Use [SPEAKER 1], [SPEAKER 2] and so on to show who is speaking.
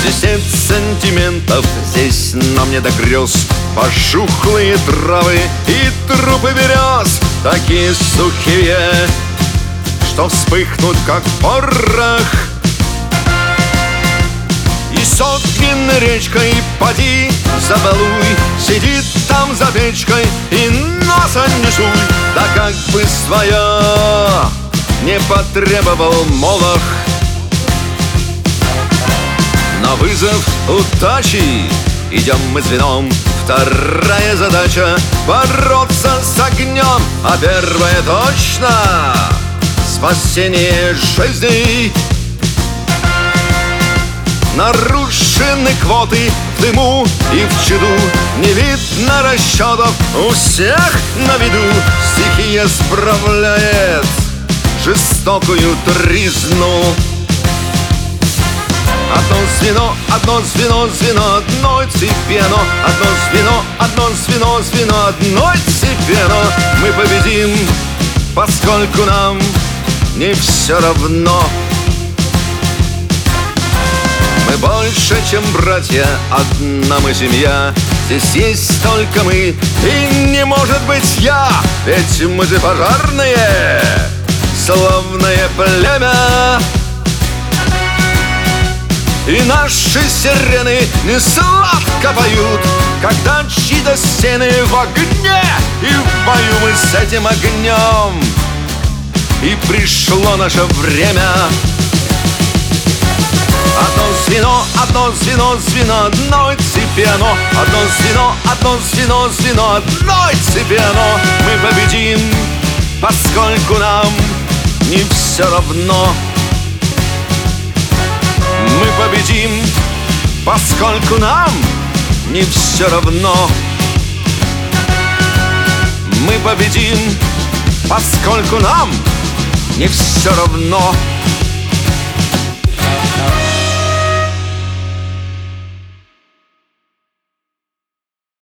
[SPEAKER 1] Здесь нет сантиментов, здесь нам не до грез. Пожухлые травы и трупы берез, такие сухие, что вспыхнут, как порох. И сотни речкой поди забалуй, сидит там за печкой и носа не жуй. Да как бы своя не потребовал молох. На вызов удачи идем мы звеном. Вторая задача — бороться с огнем, а первая точно — спасение жизней. Нарушены квоты в дыму и в чаду, не видно расчетов, у всех на виду. Стихия справляет жестокую тризну. Одно звено, одно звено, звено одной цепи, оно. Одно звено, одно звено, звено одной цепи, оно. Мы победим, поскольку нам не все равно. Мы больше, чем братья, одна мы семья. Здесь есть только мы, и не может быть я. Ведь мы же пожарные, славное племя. И наши сирены не сладко поют, когда чьи-то стены в огне. И в бою мы с этим огнем, и пришло наше время. Одно звено, одно звено, звено одной цепи, оно. Одно звено, одно звено, звено одной цепи, оно. Мы победим, поскольку нам не все равно. Мы победим, поскольку нам не все равно. Мы победим, поскольку нам не все равно.